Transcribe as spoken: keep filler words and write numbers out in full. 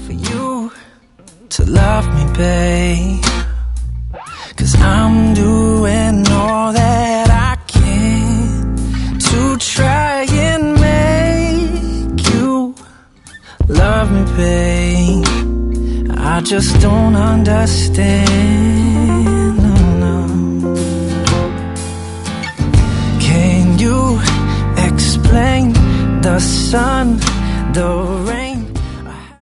for you to love me, babe. Cause I'm doing all that I can to try and make you love me, babe. I just don't understand, no, no. Can you explain the sun, the